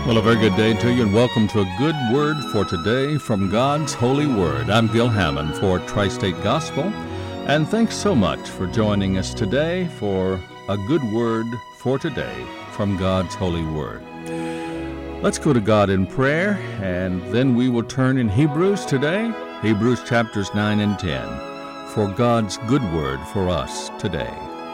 Well, a very good day to you, and welcome to a good word for today from God's Holy Word. I'm Gil Hammond for Tri-State Gospel, and thanks so much for joining us today for a good word for today from God's Holy Word. Let's go to God in prayer, and then we will turn in Hebrews today, Hebrews chapters 9 and 10, for God's good word for us today.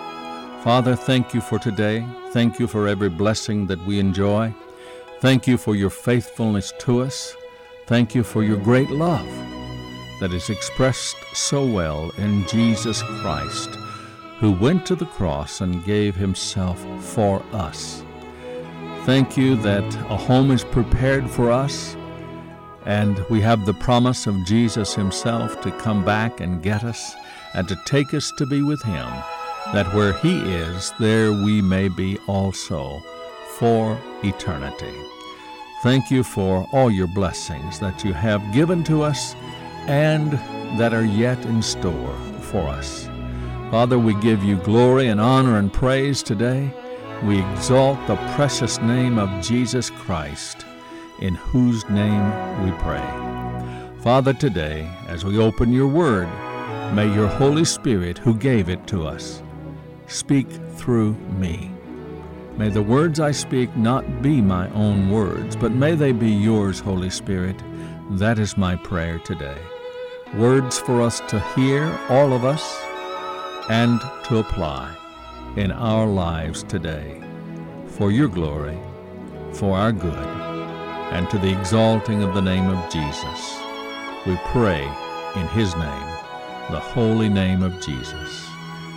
Father, thank you for today. Thank you for every blessing that we enjoy. Thank you for your faithfulness to us. Thank you for your great love that is expressed so well in Jesus Christ, who went to the cross and gave himself for us. Thank you that a home is prepared for us, and we have the promise of Jesus himself to come back and get us and to take us to be with him, that where he is, there we may be also for eternity. Thank you for all your blessings that you have given to us and that are yet in store for us. Father, we give you glory and honor and praise today. We exalt the precious name of Jesus Christ, in whose name we pray. Father, today, as we open your word, may your Holy Spirit, who gave it to us, speak through me. May the words I speak not be my own words, but may they be yours, Holy Spirit. That is my prayer today. Words for us to hear, all of us, and to apply in our lives today, for your glory, for our good, and to the exalting of the name of Jesus. We pray in his name, the holy name of Jesus.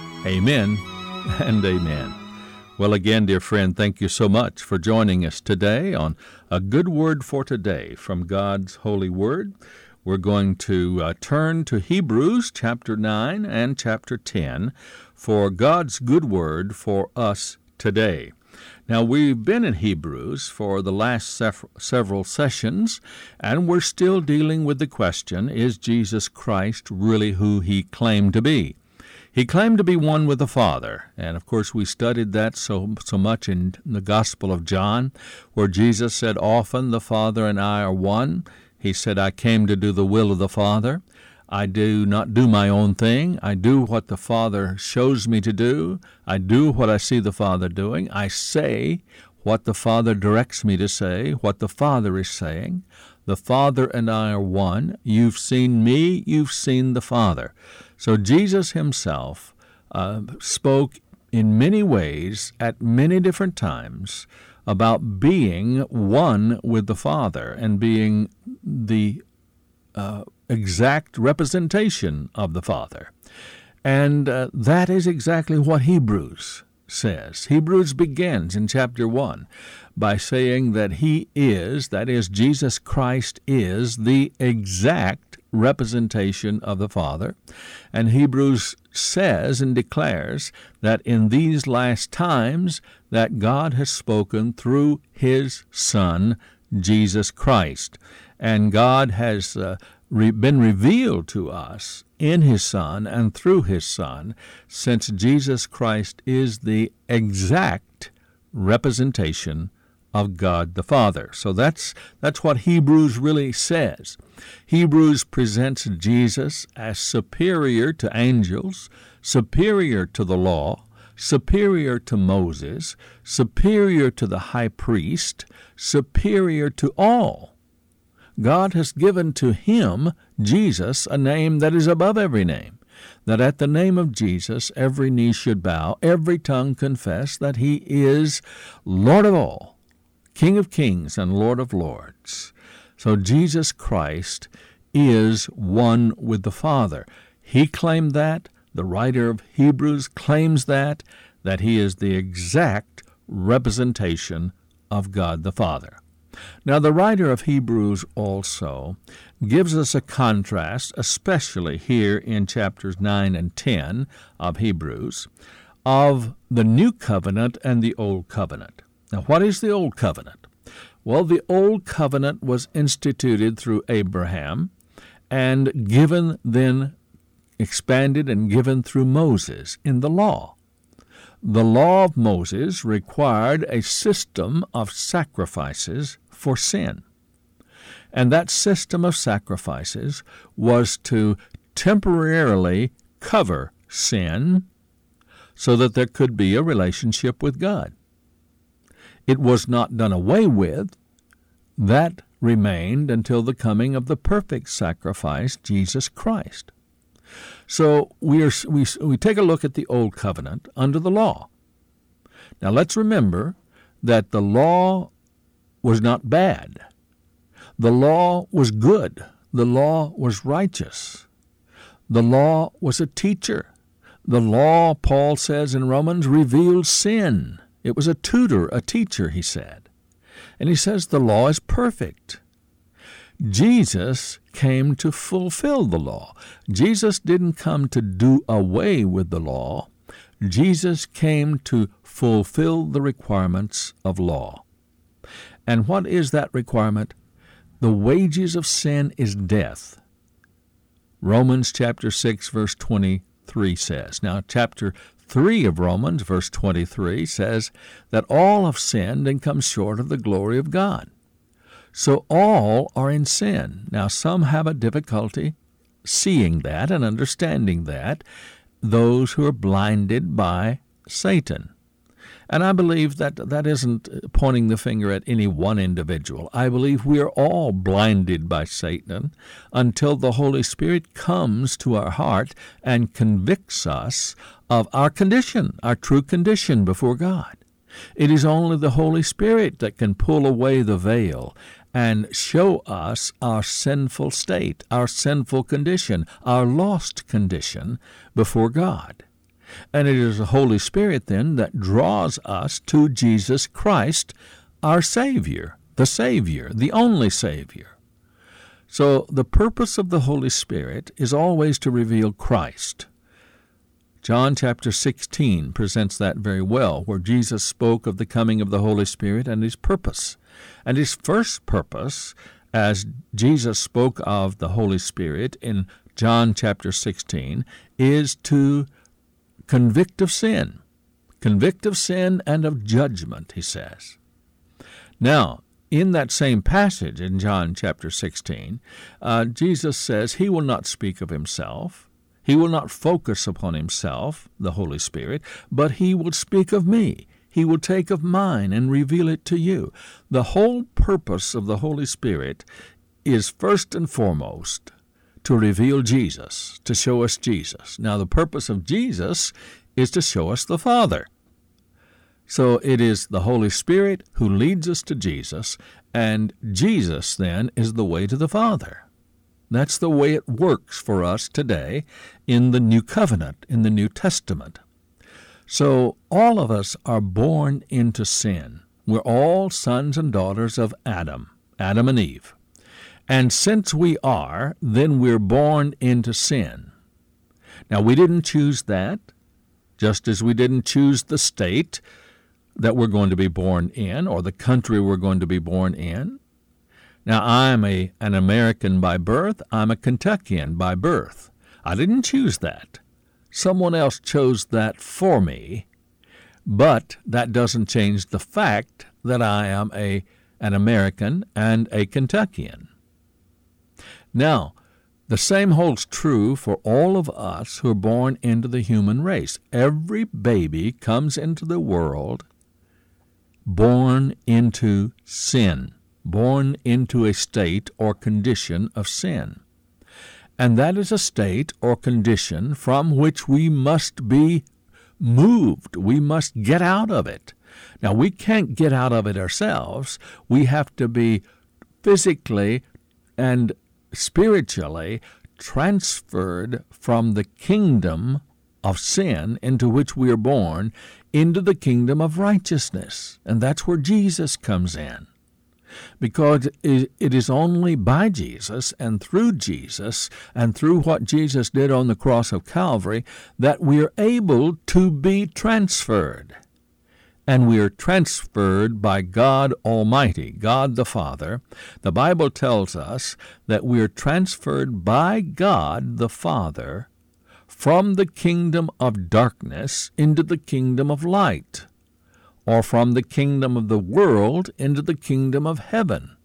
Amen and amen. Well, again, dear friend, thank you so much for joining us today on A Good Word for Today from God's Holy Word. We're going to turn to Hebrews chapter 9 and chapter 10 for God's good word for us today. Now, we've been in Hebrews for the last several sessions, and we're still dealing with the question, is Jesus Christ really who he claimed to be? He claimed to be one with the Father, and of course we studied that so much in the Gospel of John, where Jesus said, often the Father and I are one. He said, I came to do the will of the Father. I do not do my own thing. I do what the Father shows me to do. I do what I see the Father doing. I say what the Father directs me to say, what the Father is saying. The Father and I are one. You've seen me, you've seen the Father. So Jesus himself spoke in many ways at many different times about being one with the Father and being the exact representation of the Father. And that is exactly what Hebrews says. Hebrews begins in chapter 1 by saying that he is, that is, Jesus Christ is the exact representation of the Father. And Hebrews says and declares that in these last times that God has spoken through his Son, Jesus Christ. And God has been revealed to us in his Son and through his Son, since Jesus Christ is the exact representation of God the Father. So that's what Hebrews really says. Hebrews presents Jesus as superior to angels, superior to the law, superior to Moses, superior to the high priest, superior to all. God has given to him, Jesus, a name that is above every name, that at the name of Jesus every knee should bow, every tongue confess that he is Lord of all, King of kings and Lord of lords. So Jesus Christ is one with the Father. He claimed that. The writer of Hebrews claims that he is the exact representation of God the Father. Now, the writer of Hebrews also gives us a contrast, especially here in chapters 9 and 10 of Hebrews, of the New Covenant and the Old Covenant. Now, what is the Old Covenant? Well, the Old Covenant was instituted through Abraham and given then, expanded and given through Moses in the law. The law of Moses required a system of sacrifices for sin. And that system of sacrifices was to temporarily cover sin so that there could be a relationship with God. It was not done away with. That remained until the coming of the perfect sacrifice, Jesus Christ. So we take a look at the Old Covenant under the law. Now let's remember that the law was not bad. The law was good. The law was righteous. The law was a teacher. The law, Paul says in Romans, revealed sin. It was a tutor, a teacher, he said. And he says the law is perfect. Jesus came to fulfill the law. Jesus didn't come to do away with the law. Jesus came to fulfill the requirements of law. And what is that requirement? The wages of sin is death. Romans chapter 6, verse 23 says. Now, chapter 3 of Romans, verse 23, says that all have sinned and come short of the glory of God. So all are in sin. Now, some have a difficulty seeing that and understanding that, those who are blinded by Satan. And I believe that that isn't pointing the finger at any one individual. I believe we are all blinded by Satan until the Holy Spirit comes to our heart and convicts us of our condition, our true condition before God. It is only the Holy Spirit that can pull away the veil and show us our sinful state, our sinful condition, our lost condition before God. And it is the Holy Spirit then that draws us to Jesus Christ, our Savior, the only Savior. So the purpose of the Holy Spirit is always to reveal Christ. John chapter 16 presents that very well, where Jesus spoke of the coming of the Holy Spirit and his purpose. And his first purpose, as Jesus spoke of the Holy Spirit in John chapter 16, is to convict of sin and of judgment, he says. Now, in that same passage in John chapter 16, Jesus says he will not speak of himself. He will not focus upon himself, the Holy Spirit, but he will speak of me. He will take of mine and reveal it to you. The whole purpose of the Holy Spirit is first and foremost to reveal Jesus, to show us Jesus. Now, the purpose of Jesus is to show us the Father. So it is the Holy Spirit who leads us to Jesus, and Jesus then is the way to the Father. That's the way it works for us today in the New Covenant, in the New Testament. So all of us are born into sin. We're all sons and daughters of Adam and Eve. And since we are, then we're born into sin. Now, we didn't choose that, just as we didn't choose the state that we're going to be born in or the country we're going to be born in. Now, I'm an American by birth. I'm a Kentuckian by birth. I didn't choose that. Someone else chose that for me, but that doesn't change the fact that I am an American and a Kentuckian. Now, the same holds true for all of us who are born into the human race. Every baby comes into the world born into sin, born into a state or condition of sin. And that is a state or condition from which we must be moved. We must get out of it. Now, we can't get out of it ourselves. We have to be physically and spiritually transferred from the kingdom of sin into which we are born into the kingdom of righteousness. And that's where Jesus comes in. Because it is only by Jesus and through what Jesus did on the cross of Calvary that we are able to be transferred. And we are transferred by God Almighty, God the Father. The Bible tells us that we are transferred by God the Father from the kingdom of darkness into the kingdom of light, or from the kingdom of the world into the kingdom of heaven.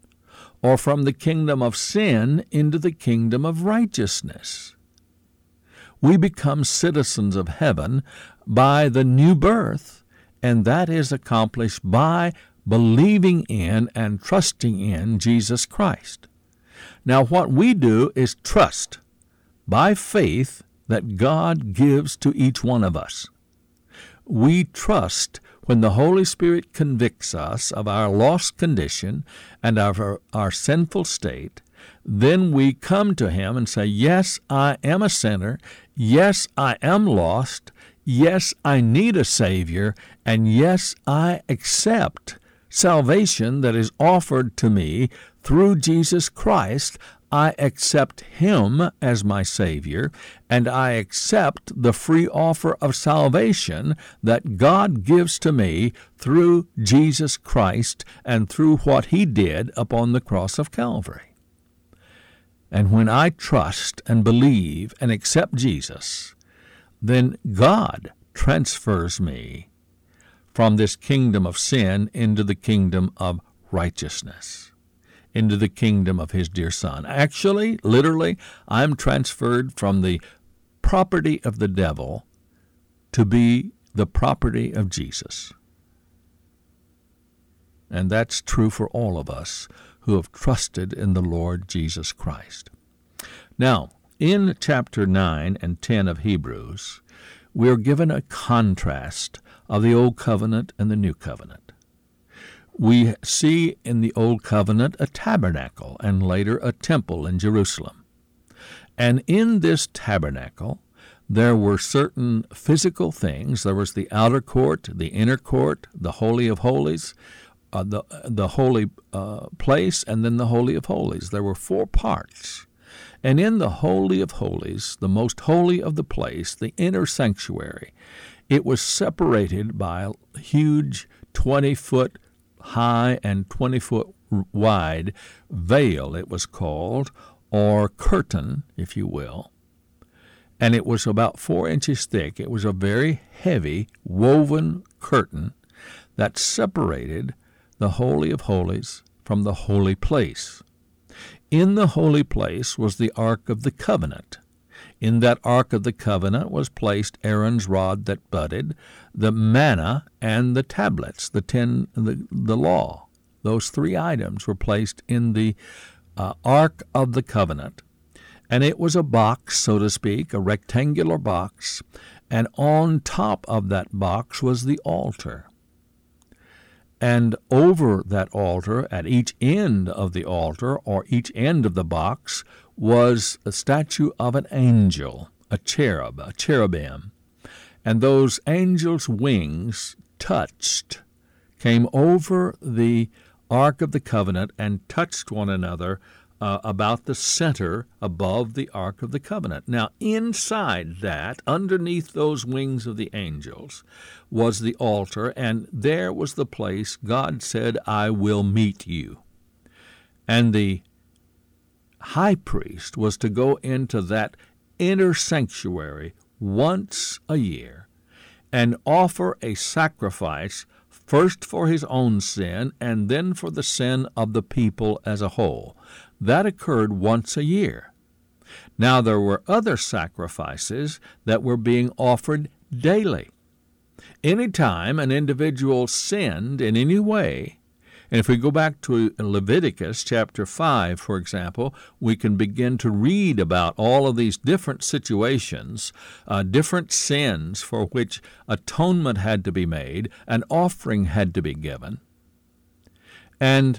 or from the kingdom of sin into the kingdom of righteousness. We become citizens of heaven by the new birth, and that is accomplished by believing in and trusting in Jesus Christ. Now, what we do is trust by faith that God gives to each one of us. We trust when the Holy Spirit convicts us of our lost condition and of our sinful state. Then we come to Him and say, yes, I am a sinner. Yes, I am lost. Yes, I need a Savior. And yes, I accept salvation that is offered to me through Jesus Christ. I accept Him as my Savior, and I accept the free offer of salvation that God gives to me through Jesus Christ and through what He did upon the cross of Calvary. And when I trust and believe and accept Jesus, then God transfers me from this kingdom of sin into the kingdom of righteousness, into the kingdom of His dear Son. Actually, literally, I'm transferred from the property of the devil to be the property of Jesus. And that's true for all of us who have trusted in the Lord Jesus Christ. Now, in chapter 9 and 10 of Hebrews, we're given a contrast of the Old Covenant and the New Covenant. We see in the Old Covenant a tabernacle and later a temple in Jerusalem. And in this tabernacle, there were certain physical things. There was the outer court, the inner court, the Holy of Holies, the holy place, and then the Holy of Holies. There were 4 parts. And in the Holy of Holies, the most holy of the place, the inner sanctuary, it was separated by a huge 20-foot high and 20-foot wide veil, it was called, or curtain, if you will. And it was about 4 inches thick. It was a very heavy woven curtain that separated the Holy of Holies from the holy place. In the holy place was the Ark of the Covenant. In that Ark of the Covenant was placed Aaron's rod that budded, the manna, and the tablets, the law. Those 3 items were placed in the Ark of the Covenant. And it was a box, so to speak, a rectangular box, and on top of that box was the altar. And over that altar, at each end of the altar, or each end of the box, was a statue of an angel, a cherub, a cherubim. And those angels' wings came over the Ark of the Covenant and touched one another about the center above the Ark of the Covenant. Now, inside that, underneath those wings of the angels, was the altar, and there was the place God said, I will meet you. And the high priest was to go into that inner sanctuary once a year and offer a sacrifice first for his own sin and then for the sin of the people as a whole. That occurred once a year. Now, there were other sacrifices that were being offered daily. Anytime an individual sinned in any way, and if we go back to Leviticus chapter 5, for example, we can begin to read about all of these different situations, different sins for which atonement had to be made, an offering had to be given. And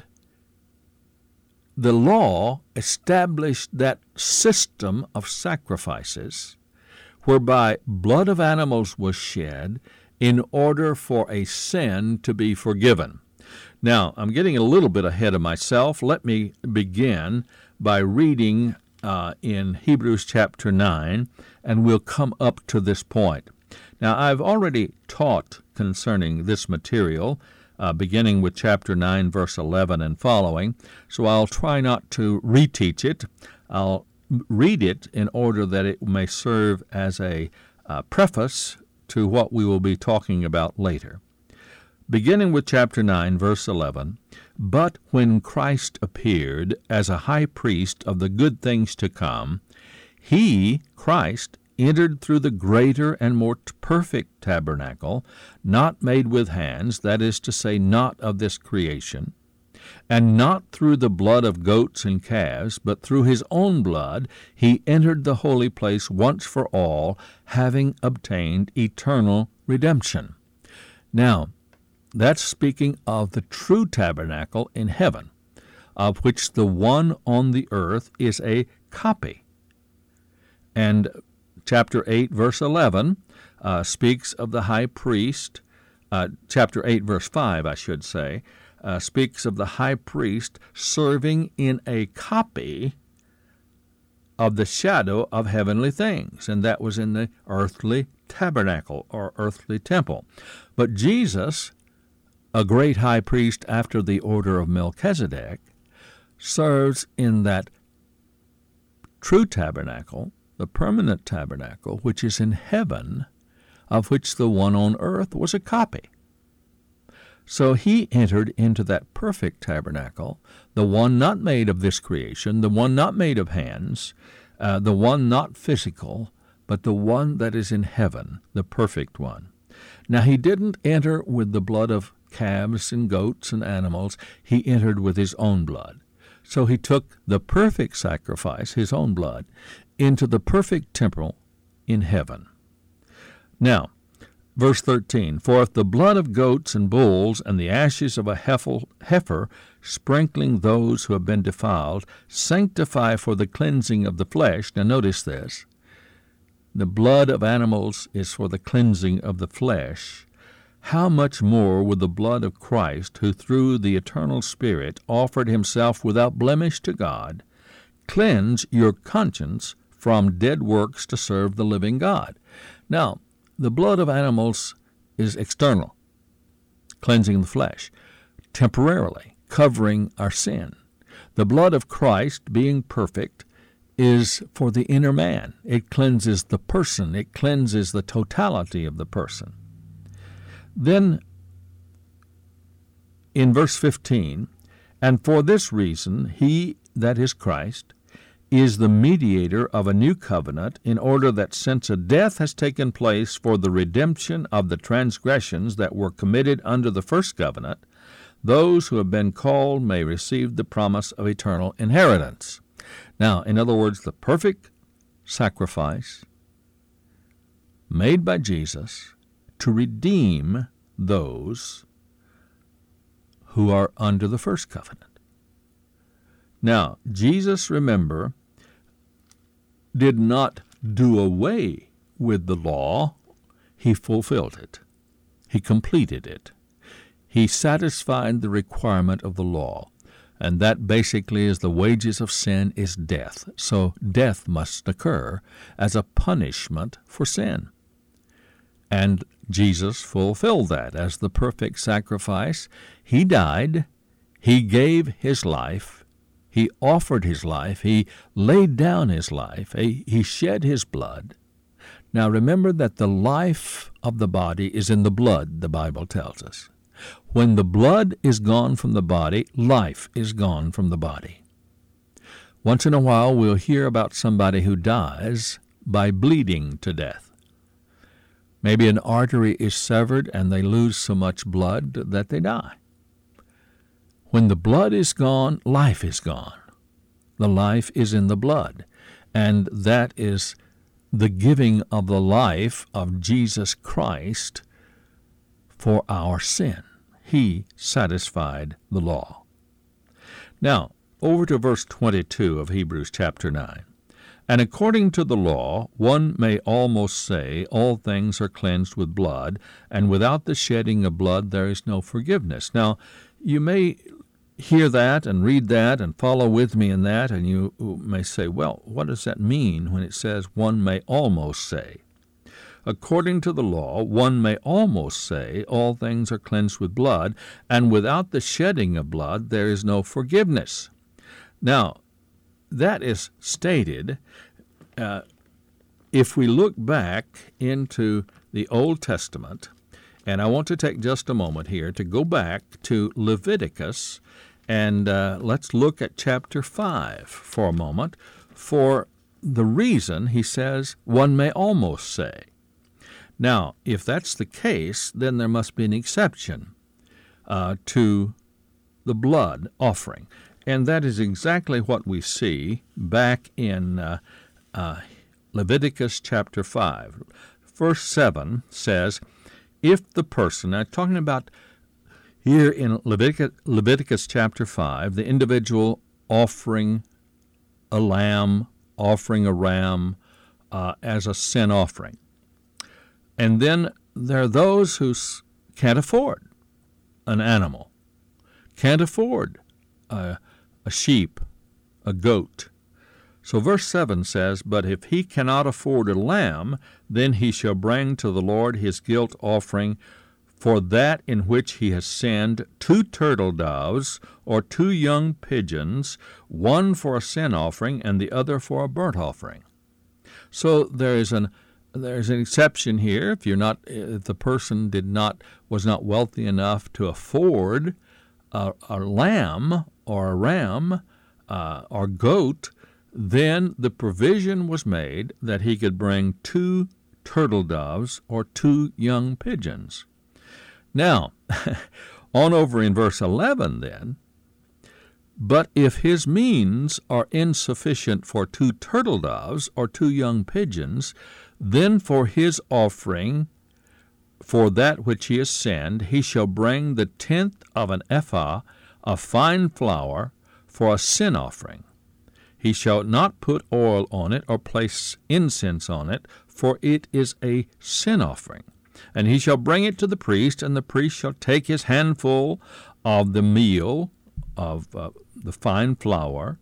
the law established that system of sacrifices whereby blood of animals was shed in order for a sin to be forgiven. Now, I'm getting a little bit ahead of myself. Let me begin by reading in Hebrews chapter 9, and we'll come up to this point. Now, I've already taught concerning this material, beginning with chapter 9, verse 11 and following, so I'll try not to reteach it. I'll read it in order that it may serve as a preface to what we will be talking about later. beginning with chapter 9, verse 11, "But when Christ appeared as a high priest of the good things to come, he, Christ, entered through the greater and more perfect tabernacle, not made with hands, that is to say, not of this creation, and not through the blood of goats and calves, but through his own blood he entered the holy place once for all, having obtained eternal redemption." Now, that's speaking of the true tabernacle in heaven, of which the one on the earth is a copy. And chapter 8, verse 11, speaks of the high priest. Chapter 8, verse 5, I should say, speaks of the high priest serving in a copy of the shadow of heavenly things, and that was in the earthly tabernacle or earthly temple. But Jesus, a great high priest after the order of Melchizedek, serves in that true tabernacle, the permanent tabernacle, which is in heaven, of which the one on earth was a copy. So he entered into that perfect tabernacle, the one not made of this creation, the one not made of hands, the one not physical, but the one that is in heaven, the perfect one. Now he didn't enter with the blood of calves and goats and animals. He entered with his own blood. So he took the perfect sacrifice, his own blood, into the perfect temple in heaven. Now, verse 13, "For if the blood of goats and bulls and the ashes of a heifer, sprinkling those who have been defiled, sanctify for the cleansing of the flesh." Now notice this. The blood of animals is for the cleansing of the flesh. How much more will the blood of Christ, who through the eternal Spirit offered himself without blemish to God, cleanse your conscience from dead works to serve the living God? Now, the blood of animals is external, cleansing the flesh, temporarily covering our sin. The blood of Christ, being perfect, is for the inner man. It cleanses the person. It cleanses the totality of the person. Then, in verse 15, "And for this reason he, that is Christ, is the mediator of a new covenant, in order that since a death has taken place for the redemption of the transgressions that were committed under the first covenant, those who have been called may receive the promise of eternal inheritance." Now, in other words, the perfect sacrifice made by Jesus to redeem those who are under the first covenant. Now, Jesus, remember, did not do away with the law. He fulfilled it. He completed it. He satisfied the requirement of the law. And that basically is the wages of sin is death. So death must occur as a punishment for sin. And Jesus fulfilled that as the perfect sacrifice. He died. He gave his life. He offered his life. He laid down his life. He shed his blood. Now remember that the life of the body is in the blood, the Bible tells us. When the blood is gone from the body, life is gone from the body. Once in a while, we'll hear about somebody who dies by bleeding to death. Maybe an artery is severed and they lose so much blood that they die. When the blood is gone, life is gone. The life is in the blood, and that is the giving of the life of Jesus Christ for our sin. He satisfied the law. Now, over to verse 22 of Hebrews chapter 9. "And according to the law, one may almost say, all things are cleansed with blood, and without the shedding of blood there is no forgiveness." Now, you may hear that and read that and follow with me in that, and you may say, well, what does that mean when it says one may almost say? According to the law, one may almost say, all things are cleansed with blood, and without the shedding of blood there is no forgiveness. Now, that is stated. If we look back into the Old Testament, And I want to take just a moment here to go back to Leviticus, and let's look at chapter 5 for a moment, for the reason he says one may almost say. Now, if that's the case, then there must be an exception to the blood offering. And that is exactly what we see back in Leviticus chapter 5. Verse 7 says, if the person, now talking about here in Leviticus chapter 5, the individual offering a lamb, offering a ram as a sin offering. And then there are those who can't afford an animal, can't afford a sheep, a goat. So verse 7 says, but if he cannot afford a lamb, then he shall bring to the Lord his guilt offering for that in which he has sinned 2 turtle doves or 2 young pigeons, one for a sin offering and the other for a burnt offering. So there's an exception here. If the person was not wealthy enough to afford a lamb or a ram or goat, then the provision was made that he could bring 2 turtle doves or 2 young pigeons. Now, on over in verse 11 then, but if his means are insufficient for 2 turtle doves or 2 young pigeons, then for his offering, for that which he has sinned, he shall bring the 10th of an ephah of fine flour for a sin offering. He shall not put oil on it or place incense on it, for it is a sin offering. And he shall bring it to the priest, and the priest shall take his handful of the meal of the fine flour,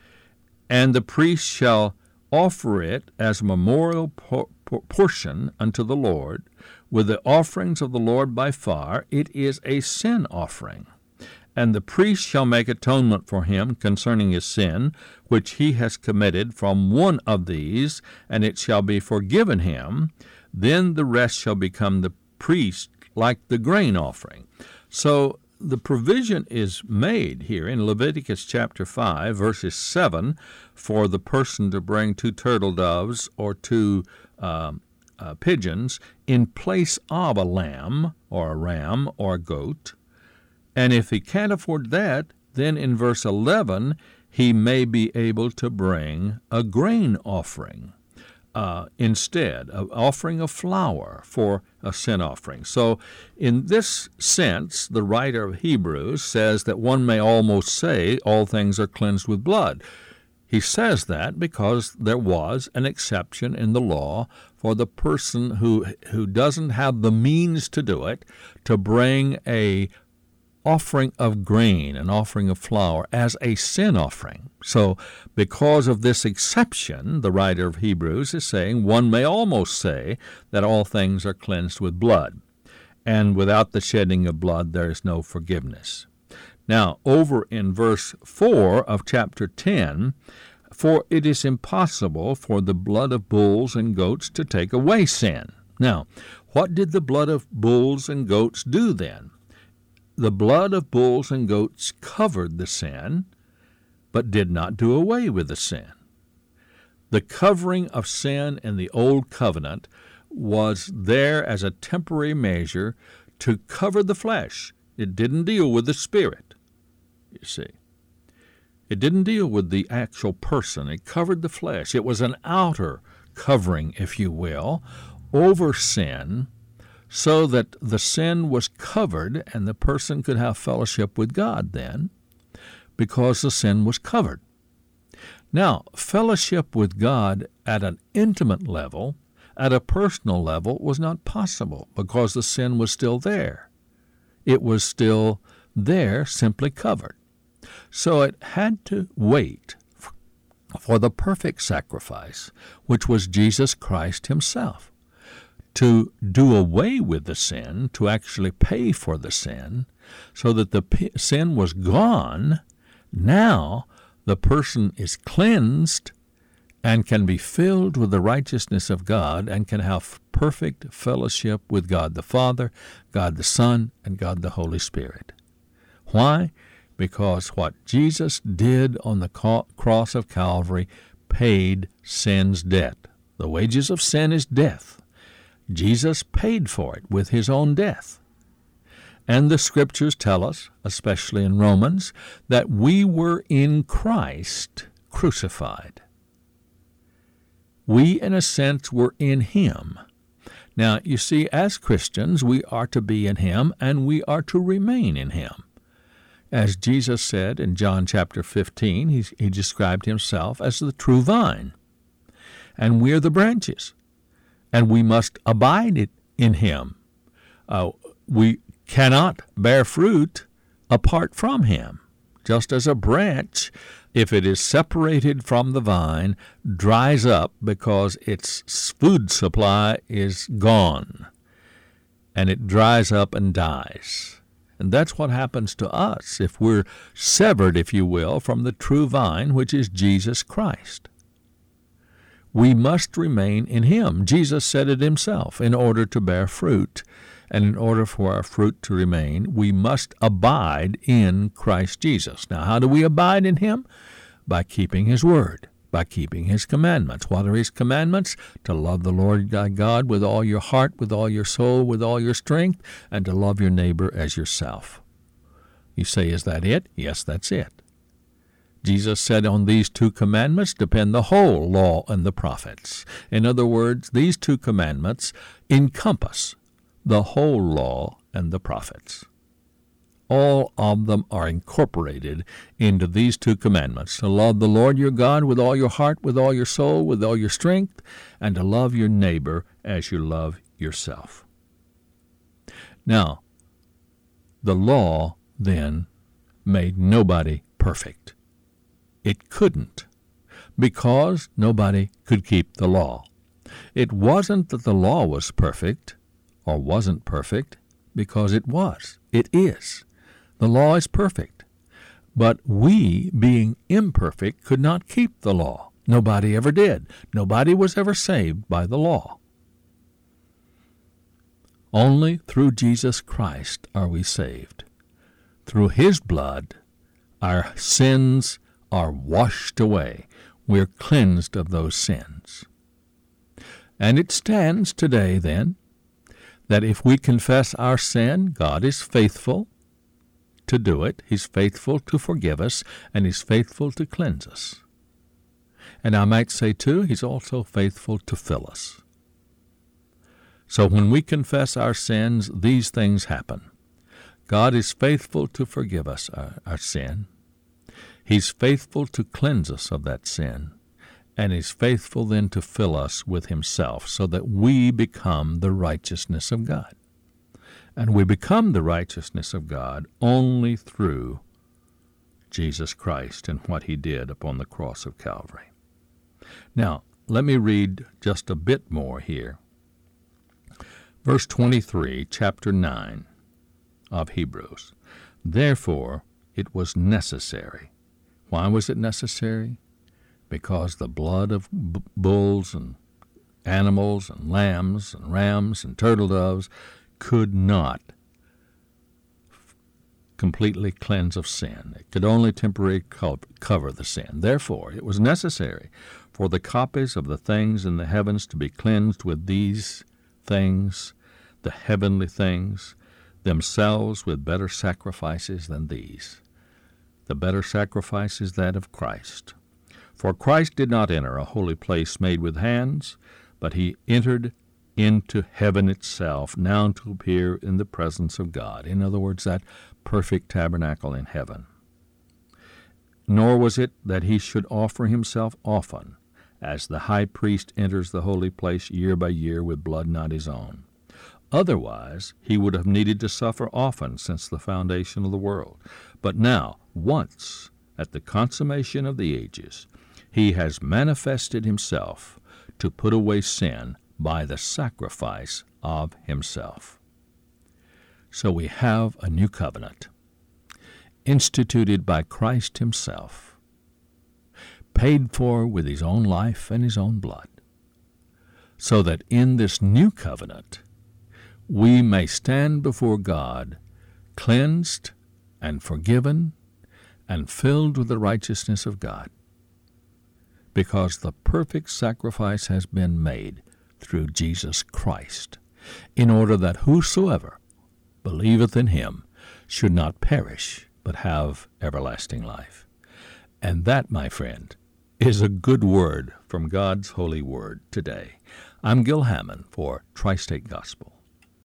and the priest shall offer it as a memorial portion unto the Lord. With the offerings of the Lord by far, it is a sin offering. And the priest shall make atonement for him concerning his sin, which he has committed from one of these, and it shall be forgiven him. Then the rest shall become the priest like the grain offering. So the provision is made here in Leviticus chapter 5, verses 7, for the person to bring 2 turtle doves or 2 pigeons in place of a lamb or a ram or a goat. And if he can't afford that, then in verse 11, he may be able to bring a grain offering instead of offering a flour for a sin offering. So in this sense, the writer of Hebrews says that one may almost say all things are cleansed with blood. He says that because there was an exception in the law for the person who doesn't have the means to do it, to bring a offering of grain, an offering of flour, as a sin offering. So because of this exception, the writer of Hebrews is saying one may almost say that all things are cleansed with blood, and without the shedding of blood there is no forgiveness. Now, over in verse 4 of chapter 10, for it is impossible for the blood of bulls and goats to take away sin. Now, what did the blood of bulls and goats do then? The blood of bulls and goats covered the sin, but did not do away with the sin. The covering of sin in the Old Covenant was there as a temporary measure to cover the flesh. It didn't deal with the spirit, you see. It didn't deal with the actual person. It covered the flesh. It was an outer covering, if you will, over sin, so that the sin was covered and the person could have fellowship with God then, because the sin was covered. Now, fellowship with God at an intimate level, at a personal level, was not possible because the sin was still there. It was still there, simply covered. So it had to wait for the perfect sacrifice, which was Jesus Christ himself, to do away with the sin, to actually pay for the sin, so that the sin was gone. Now the person is cleansed and can be filled with the righteousness of God and can have perfect fellowship with God the Father, God the Son, and God the Holy Spirit. Why? Because what Jesus did on the cross of Calvary paid sin's debt. The wages of sin is death. Jesus paid for it with his own death. And the Scriptures tell us, especially in Romans, that we were in Christ crucified. We, in a sense, were in him. Now, you see, as Christians, we are to be in him, and we are to remain in him. As Jesus said in John chapter 15, he described himself as the true vine. And we are the branches, and we must abide in him. We cannot bear fruit apart from him. Just as a branch, if it is separated from the vine, dries up because its food supply is gone, and it dries up and dies. And that's what happens to us if we're severed, if you will, from the true vine, which is Jesus Christ. We must remain in him. Jesus said it himself, in order to bear fruit. And in order for our fruit to remain, we must abide in Christ Jesus. Now, how do we abide in him? By keeping his word, by keeping his commandments. What are his commandments? To love the Lord thy God with all your heart, with all your soul, with all your strength, and to love your neighbor as yourself. You say, is that it? Yes, that's it. Jesus said on these two commandments depend the whole law and the prophets. In other words, these two commandments encompass the whole law and the prophets. All of them are incorporated into these two commandments, to love the Lord your God with all your heart, with all your soul, with all your strength, and to love your neighbor as you love yourself. Now, the law then made nobody perfect. It couldn't, because nobody could keep the law. It wasn't that the law was perfect, or wasn't perfect, because it was. It is. The law is perfect. But we, being imperfect, could not keep the law. Nobody ever did. Nobody was ever saved by the law. Only through Jesus Christ are we saved. Through his blood, our sins are washed away. We're cleansed of those sins. And it stands today, then, that if we confess our sin, God is faithful to do it. He's faithful to forgive us, and he's faithful to cleanse us. And I might say, too, he's also faithful to fill us. So when we confess our sins, these things happen. God is faithful to forgive us our sin. He's faithful to cleanse us of that sin. And he's faithful then to fill us with himself so that we become the righteousness of God. And we become the righteousness of God only through Jesus Christ and what he did upon the cross of Calvary. Now, let me read just a bit more here. Verse 23, chapter 9 of Hebrews. Therefore, it was necessary. Why was it necessary? Because the blood of bulls and animals and lambs and rams and turtle doves could not completely cleanse of sin. It could only temporarily cover the sin. Therefore, it was necessary for the copies of the things in the heavens to be cleansed with these things, the heavenly things, themselves with better sacrifices than these. The better sacrifice is that of Christ. For Christ did not enter a holy place made with hands, but he entered into heaven itself, now to appear in the presence of God. In other words, that perfect tabernacle in heaven. Nor was it that he should offer himself often, as the high priest enters the holy place year by year with blood not his own. Otherwise, he would have needed to suffer often since the foundation of the world. But now, once, at the consummation of the ages, he has manifested himself to put away sin by the sacrifice of himself. So we have a new covenant, instituted by Christ himself, paid for with his own life and his own blood, so that in this new covenant we may stand before God cleansed and forgiven and filled with the righteousness of God, because the perfect sacrifice has been made through Jesus Christ, in order that whosoever believeth in him should not perish, but have everlasting life. And that, my friend, is a good word from God's holy word today. I'm Gil Hammond for Tri-State Gospel.